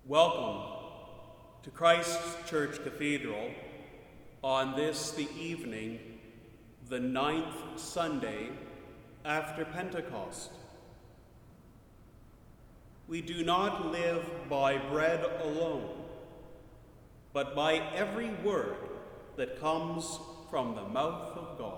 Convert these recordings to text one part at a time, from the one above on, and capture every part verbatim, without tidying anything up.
Welcome to Christ Church Cathedral on this, the evening, the ninth Sunday after Pentecost. We do not live by bread alone, but by every word that comes from the mouth of God.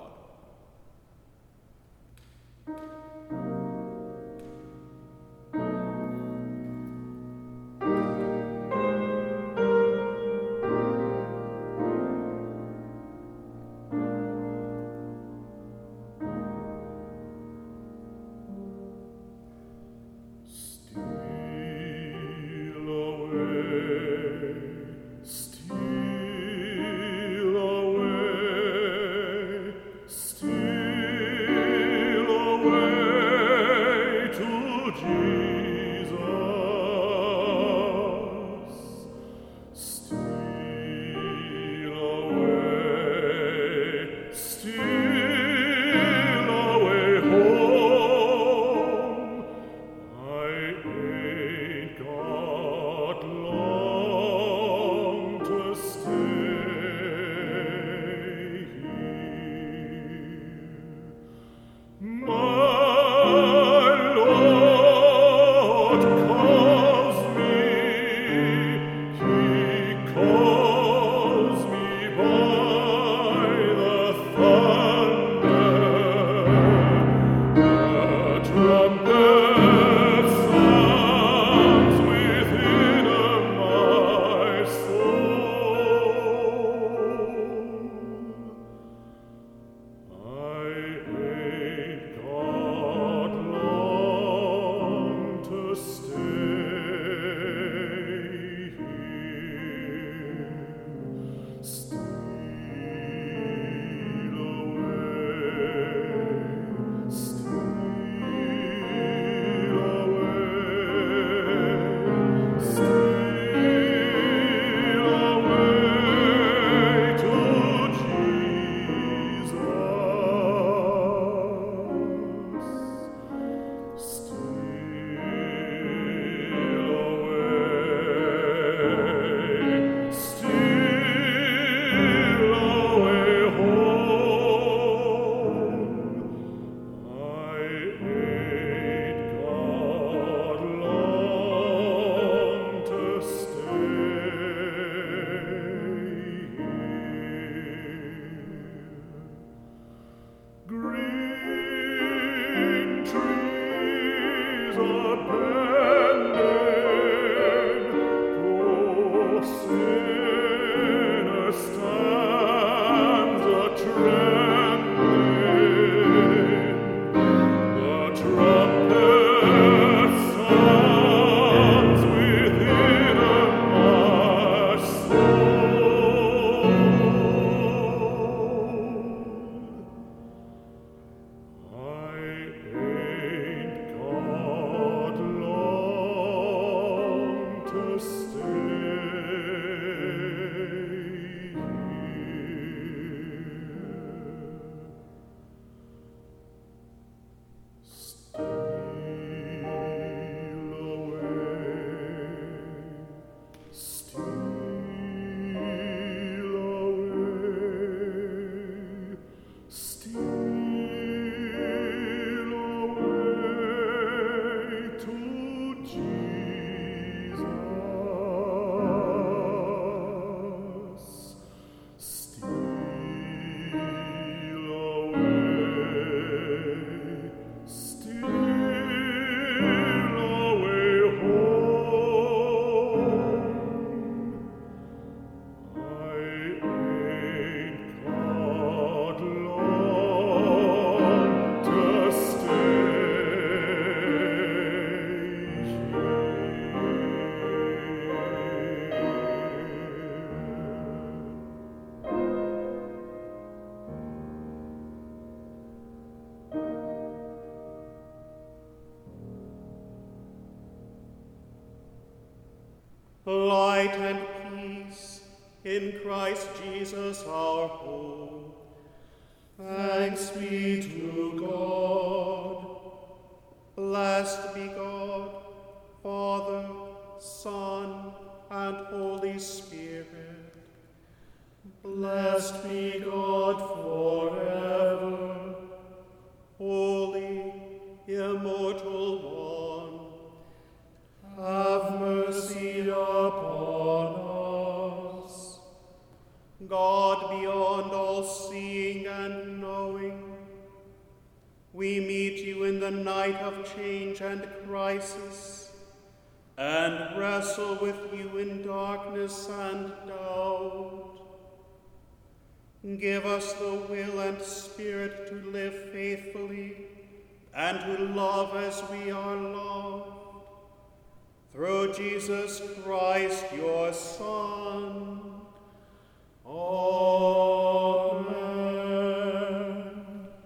Light and peace in Christ Jesus our hope. Thanks be to God. Blessed be God, Father, Son, and Holy Spirit. Blessed be God forever. Holy, immortal One, have mercy upon us. God beyond all seeing and knowing, we meet you in the night of change and crisis, and wrestle with you in darkness and doubt. Give us the will and spirit to live faithfully and to love as we are loved. Through Jesus Christ, your Son. Amen.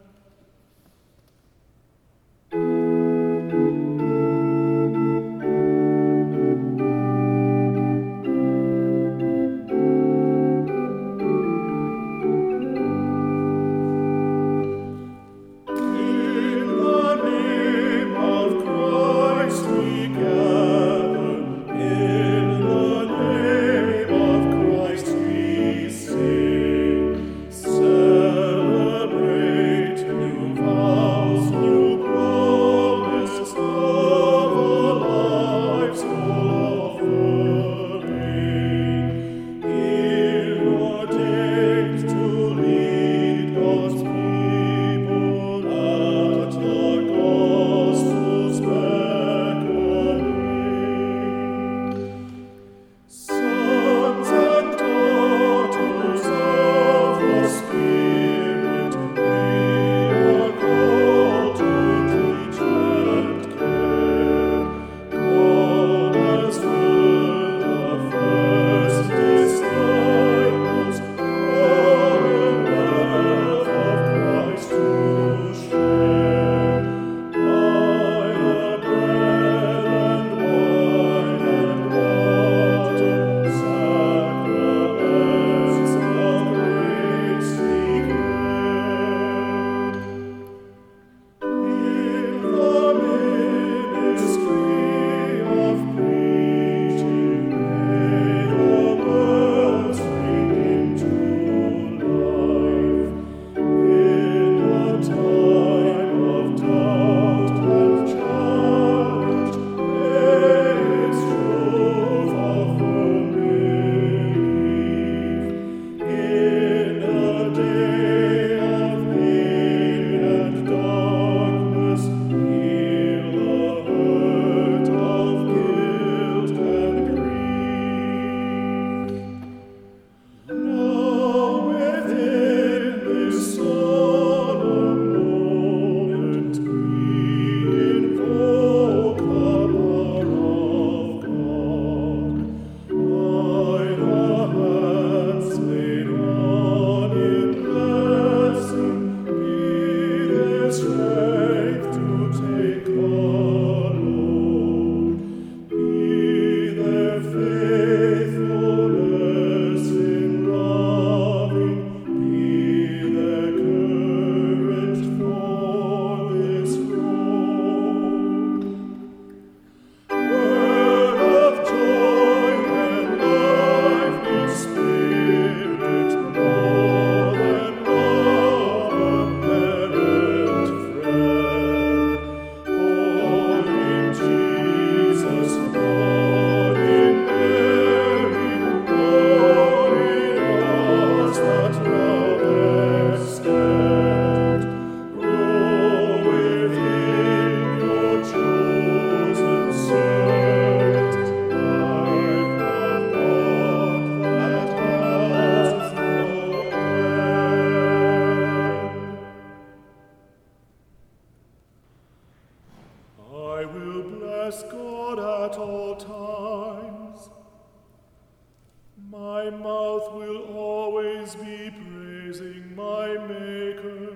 My mouth will always be praising my Maker.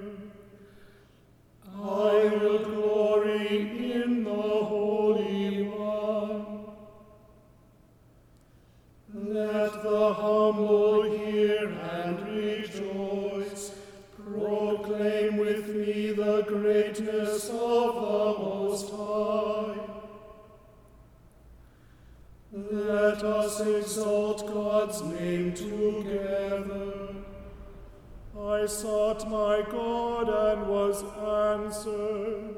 I will glory in the Holy One. Let the humble hear and rejoice. Proclaim with me the greatness of the Most High. Let us exalt God's name together. I sought my God and was answered,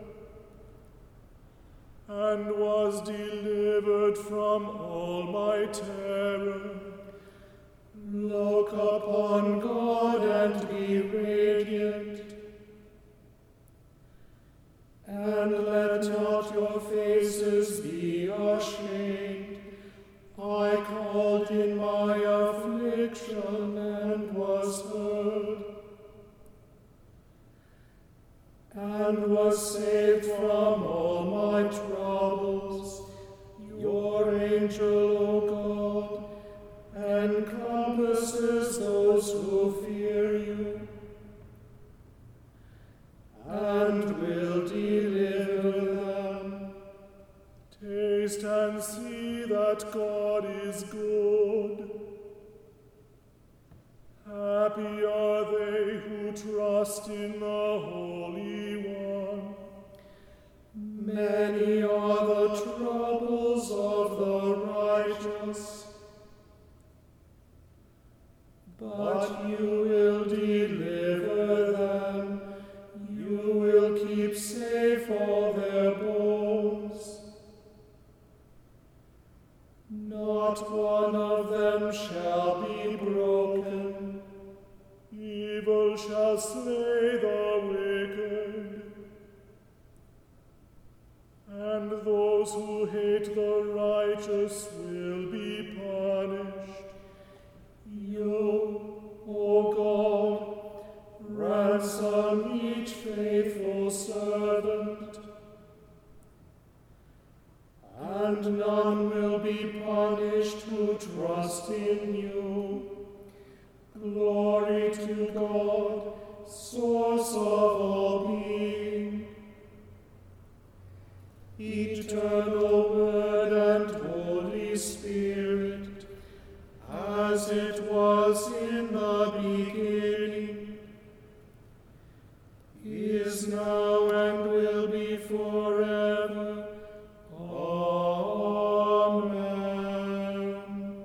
and was delivered from all my terror. Look upon God and be radiant, and let not your faces be ashamed. I called in my affliction and was heard, and was saved from all my troubles. Your angel, O God, encompasses those who fear you, and will deliver them. Taste and see that God is good. Happy are they who trust in the Holy One. Many are the troubles of the righteous, but you will deliver them. You will keep safe all their bones. Not one of them shall be broken. Evil shall slay the wicked, and those who hate the righteous will be punished. You, O God, ransom each faithful servant, and none will be punished who trust in you. Glory to God, source of all being. Eternal Word and Holy Spirit, as it was in the beginning, is now and will be forever. Amen.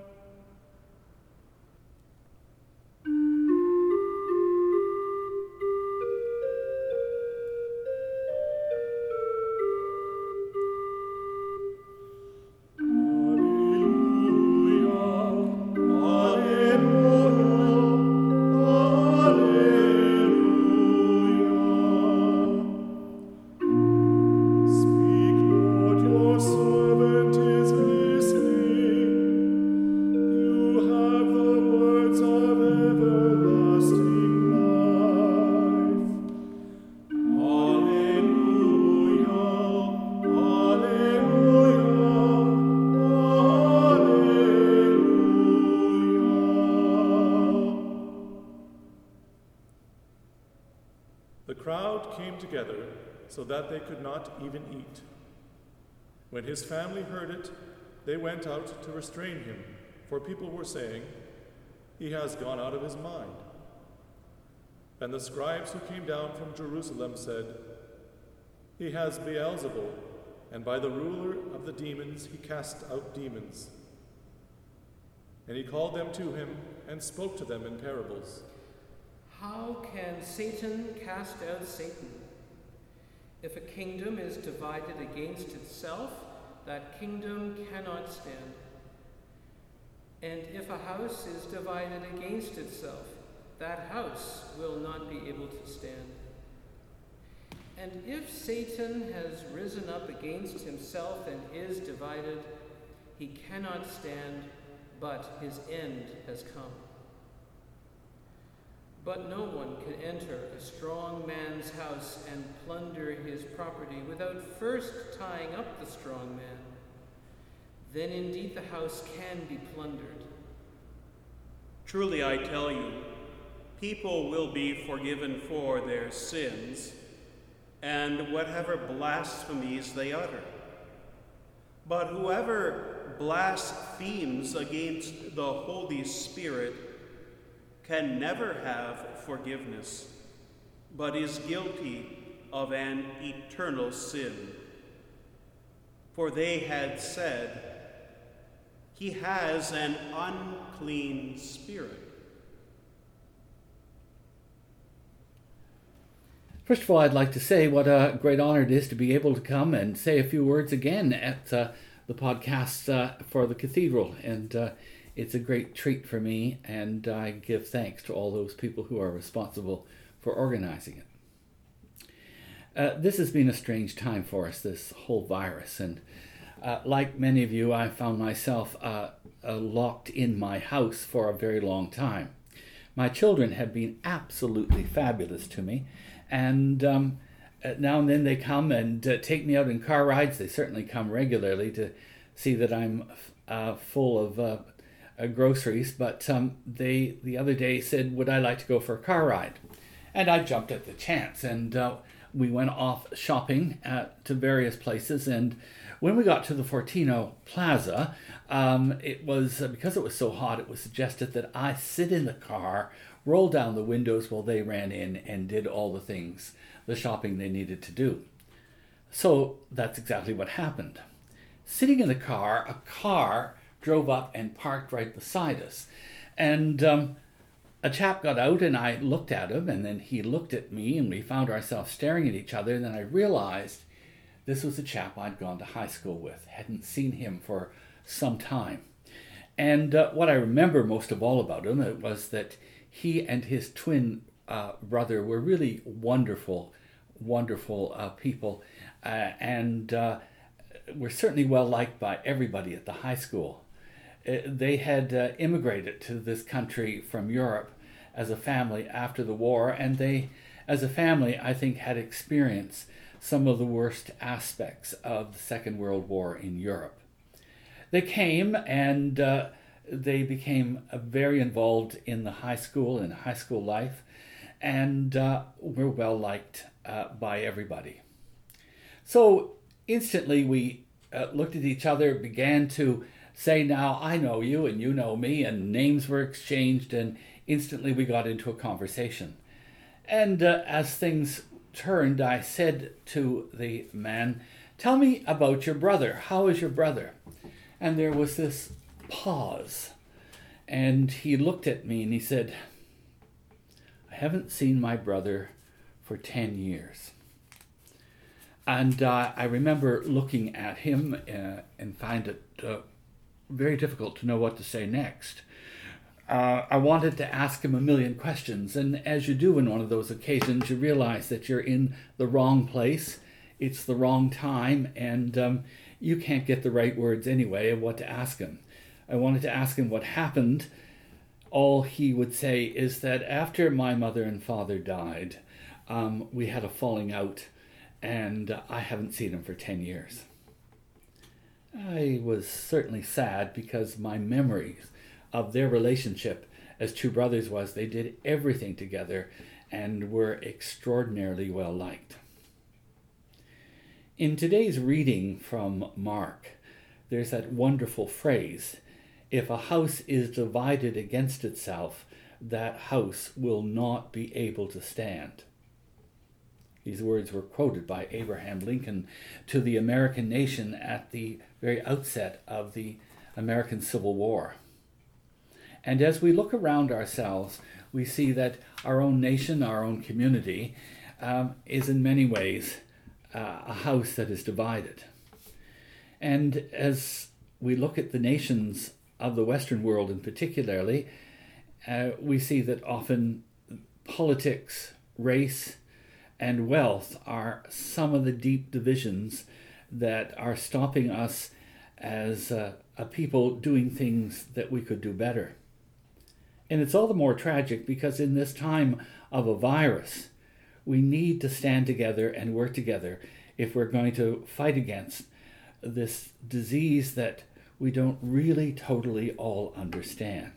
The crowd came together so that they could not even eat. When his family heard it, they went out to restrain him, for people were saying, "He has gone out of his mind." And the scribes who came down from Jerusalem said, "He has Beelzebul, and by the ruler of the demons he casts out demons." And he called them to him and spoke to them in parables. How can Satan cast out Satan? If a kingdom is divided against itself, that kingdom cannot stand. And if a house is divided against itself, that house will not be able to stand. And if Satan has risen up against himself and is divided, he cannot stand, but his end has come. But no one can enter a strong man's house and plunder his property without first tying up the strong man. Then indeed the house can be plundered. Truly I tell you, people will be forgiven for their sins and whatever blasphemies they utter. But whoever blasphemes against the Holy Spirit can never have forgiveness, but is guilty of an eternal sin. For they had said, he has an unclean spirit. First of all, I'd like to say what a great honor it is to be able to come and say a few words again at uh, the podcast uh, for the Cathedral. And uh, it's a great treat for me, and I give thanks to all those people who are responsible for organizing it. Uh, this has been a strange time for us, this whole virus. And uh, like many of you, I found myself uh, uh, locked in my house for a very long time. My children have been absolutely fabulous to me. And um, now and then they come and uh, take me out in car rides. They certainly come regularly to see that I'm uh, full of uh, uh, groceries. But um, they the other day said, would I like to go for a car ride? And I jumped at the chance. And uh, we went off shopping at, to various places. And when we got to the Fortino Plaza, um, it was, uh, because it was so hot, it was suggested that I sit in the car, roll down the windows while they ran in and did all the things, the shopping they needed to do. So that's exactly what happened. Sitting in the car, a car drove up and parked right beside us. And um, a chap got out and I looked at him, and then he looked at me, and we found ourselves staring at each other. And then I realized this was a chap I'd gone to high school with, hadn't seen him for some time. And uh, what I remember most of all about him it was that he and his twin uh, brother were really wonderful, wonderful uh, people, uh, and uh, were certainly well liked by everybody at the high school. Uh, they had uh, immigrated to this country from Europe as a family after the war, and they, as a family, I think, had experienced some of the worst aspects of the Second World War in Europe. They came and uh, they became uh, very involved in the high school and high school life, and uh, were well liked uh, by everybody. So instantly we uh, looked at each other, began to say, now I know you and you know me, and names were exchanged, and instantly we got into a conversation. And uh, as things turned, I said to the man, tell me about your brother. How is your brother? And there was this pause, and he looked at me and he said, I haven't seen my brother for ten years. And uh, I remember looking at him uh, and find it uh, very difficult to know what to say next. Uh, I wanted to ask him a million questions, and as you do in one of those occasions, you realize that you're in the wrong place, it's the wrong time, and um, you can't get the right words anyway of what to ask him. I wanted to ask him what happened. All he would say is that after my mother and father died, um, we had a falling out, and uh, I haven't seen him for ten years. I was certainly sad because my memories of their relationship as two brothers was they did everything together and were extraordinarily well liked. In today's reading from Mark, there's that wonderful phrase, if a house is divided against itself, that house will not be able to stand. These words were quoted by Abraham Lincoln to the American nation at the very outset of the American Civil War. And as we look around ourselves, we see that our own nation, our own community, um, is in many ways uh, a house that is divided. And as we look at the nations of the Western world in particularly, uh, we see that often politics, race, and wealth are some of the deep divisions that are stopping us as uh, a people doing things that we could do better. And it's all the more tragic because in this time of a virus, we need to stand together and work together if we're going to fight against this disease that we don't really totally all understand.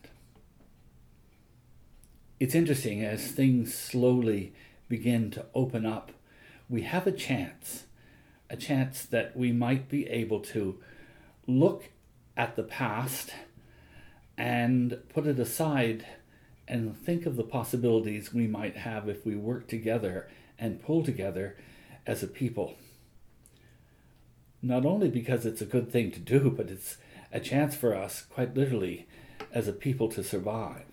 It's interesting, as things slowly begin to open up, we have a chance, a chance that we might be able to look at the past and put it aside and think of the possibilities we might have if we work together and pull together as a people. Not only because it's a good thing to do, but it's a chance for us, quite literally, as a people to survive.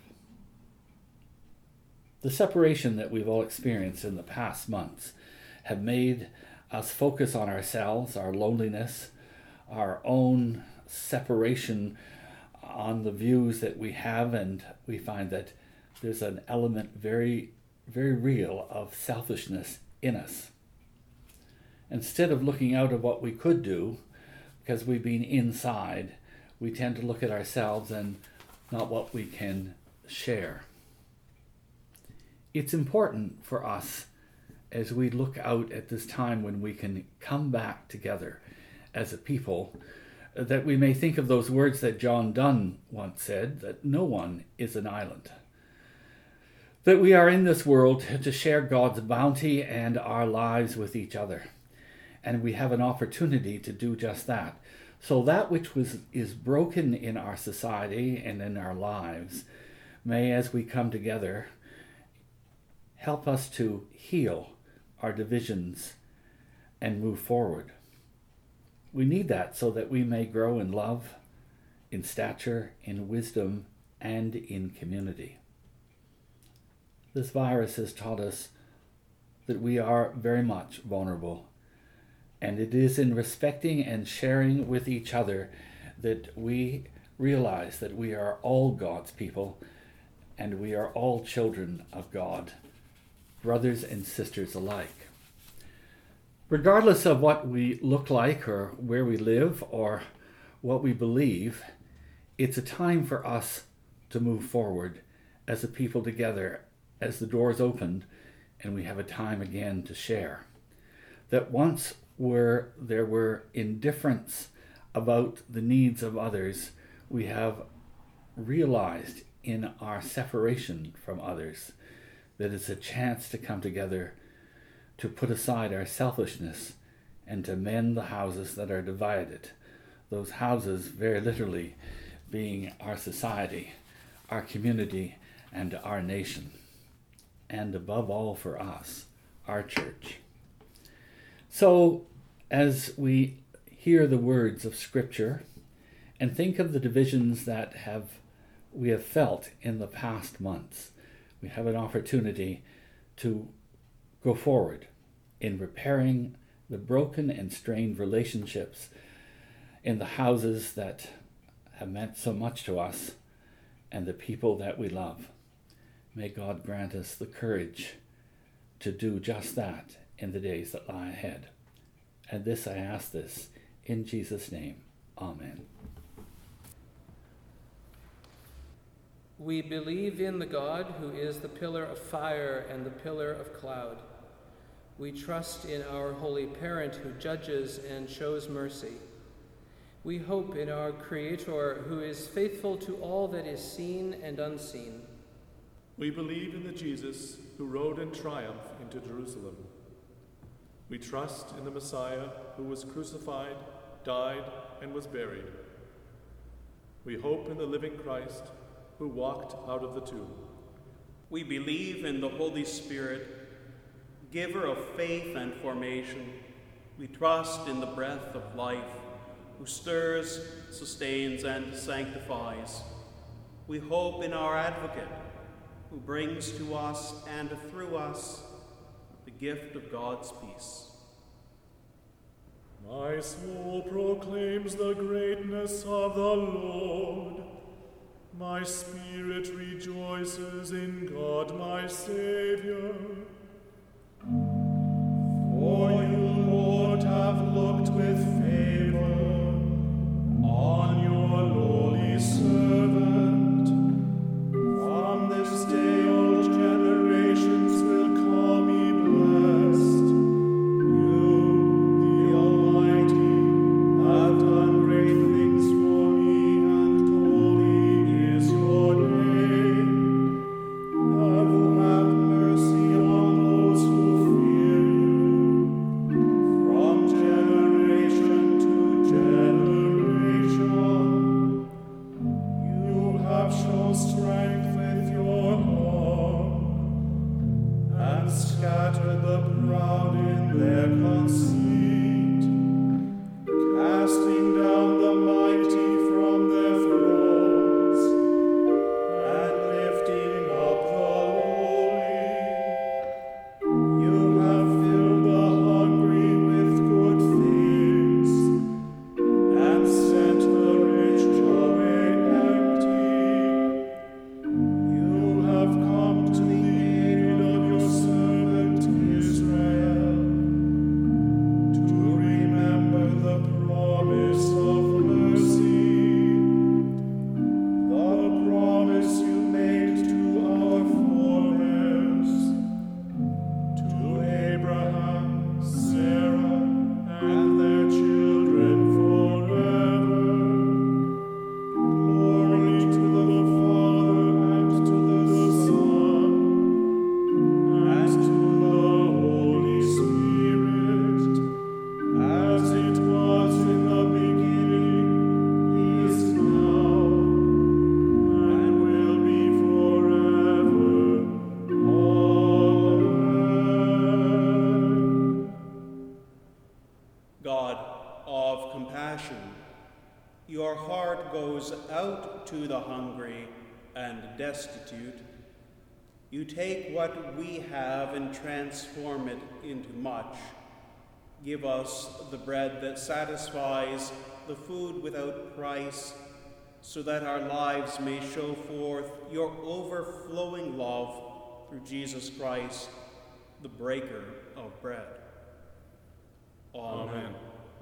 The separation that we've all experienced in the past months have made us focus on ourselves, our loneliness, our own separation on the views that we have, and we find that there's an element very, very real of selfishness in us. Instead of looking out at what we could do, because we've been inside, we tend to look at ourselves and not what we can share. It's important for us as we look out at this time when we can come back together as a people, that we may think of those words that John Donne once said, that no one is an island. That we are in this world to share God's bounty and our lives with each other. And we have an opportunity to do just that. So that which was is broken in our society and in our lives may, as we come together, help us to heal our divisions and move forward. We need that so that we may grow in love, in stature, in wisdom, and in community. This virus has taught us that we are very much vulnerable, and it is in respecting and sharing with each other that we realize that we are all God's people and we are all children of God, brothers and sisters alike. Regardless of what we look like or where we live or what we believe, it's a time for us to move forward as a people together as the doors opened and we have a time again to share. That once where there were indifference about the needs of others, we have realized in our separation from others that it's a chance to come together to put aside our selfishness and to mend the houses that are divided. Those houses, very literally, being our society, our community, and our nation. And above all for us, our church. So, as we hear the words of Scripture and think of the divisions that have we have felt in the past months, we have an opportunity to go forward in repairing the broken and strained relationships in the houses that have meant so much to us and the people that we love. May God grant us the courage to do just that in the days that lie ahead. And this I ask this in Jesus' name. Amen. We believe in the God who is the pillar of fire and the pillar of cloud. We trust in our Holy Parent who judges and shows mercy. We hope in our Creator who is faithful to all that is seen and unseen. We believe in the Jesus who rode in triumph into Jerusalem. We trust in the Messiah who was crucified, died, and was buried. We hope in the living Christ who walked out of the tomb. We believe in the Holy Spirit, giver of faith and formation. We trust in the breath of life, who stirs, sustains, and sanctifies. We hope in our advocate, who brings to us and through us the gift of God's peace. My soul proclaims the greatness of the Lord. My spirit rejoices in God my Saviour. For you, Lord, have looked with favor on your lowly servant. From this day all generations will call me blessed. You, the Almighty, have done great things for me, and holy is your name. Have, have mercy on those who fear you, from generation goes out to the hungry and destitute, you take what we have and transform it into much. Give us the bread that satisfies, the food without price, so that our lives may show forth your overflowing love through Jesus Christ, the breaker of bread. Amen. Amen.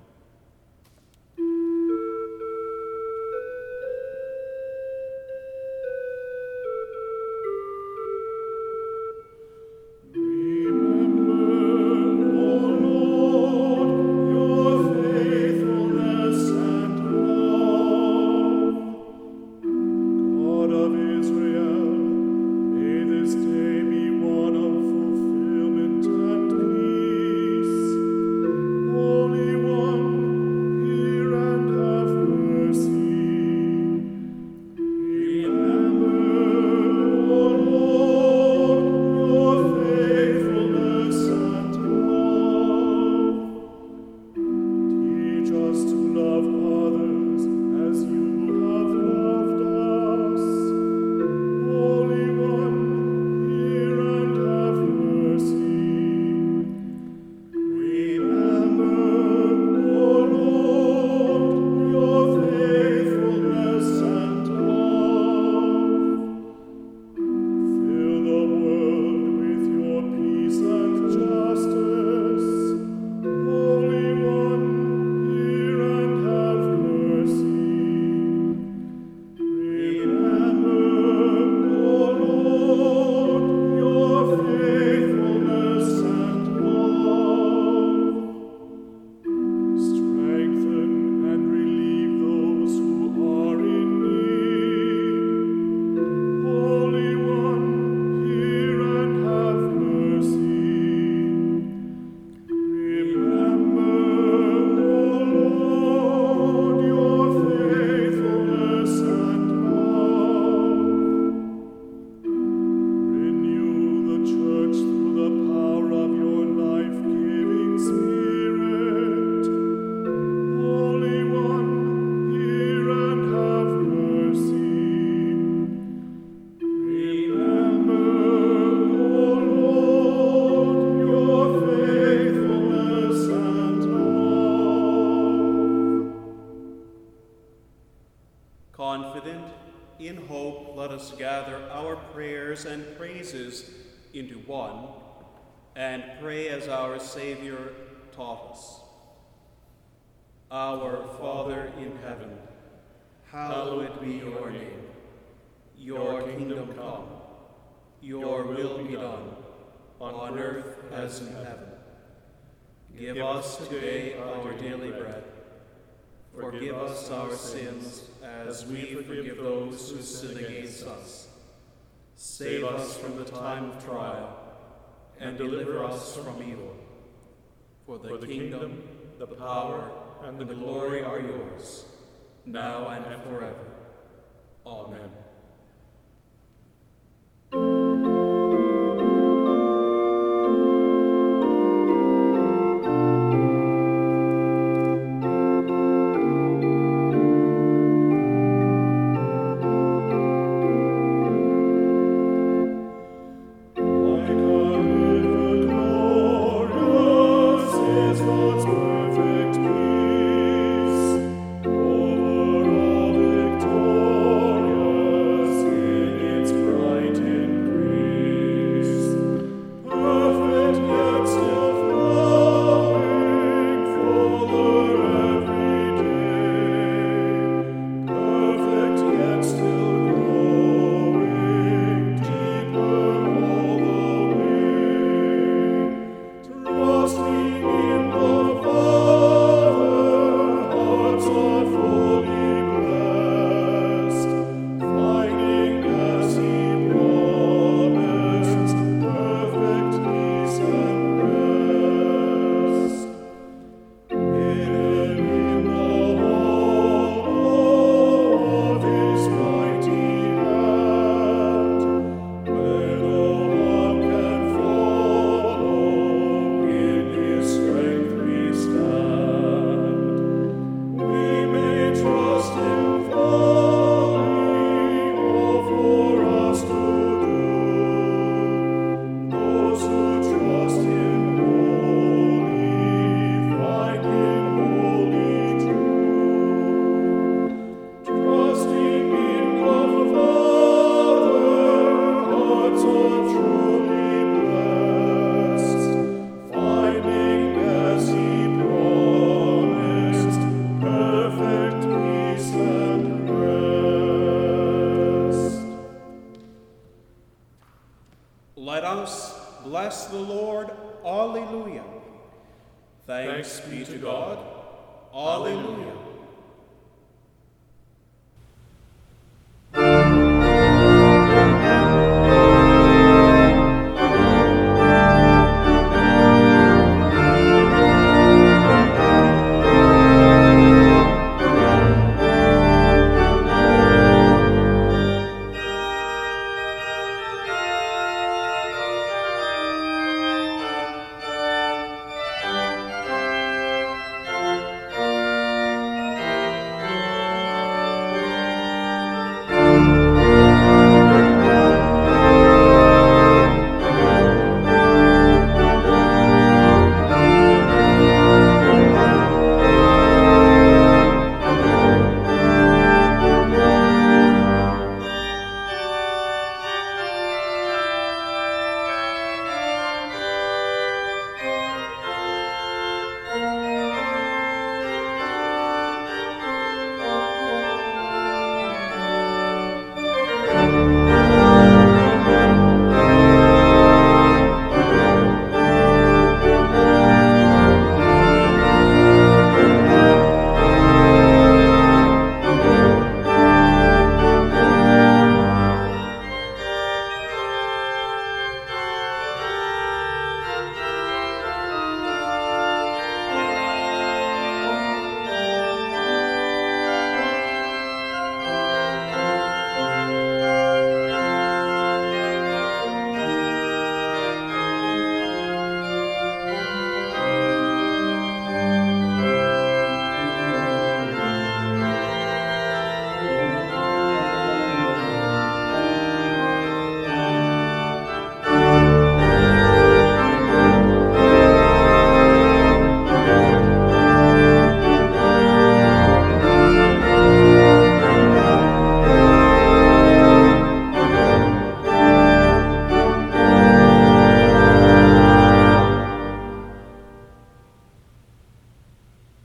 Confident in hope, let us gather our prayers and praises into one and pray as our Savior taught us. Our Father in heaven, hallowed be your name. Your kingdom come, your will be done, on earth as in heaven. Give us today our daily bread. Forgive us our sins as we forgive those who sin against us. Save us from the time of trial and deliver us from evil. For the kingdom, the power, and the glory are yours, now and forever. Amen. Perfect peace over all victory. bless the Lord. Alleluia. Thanks, Thanks be to God. Alleluia.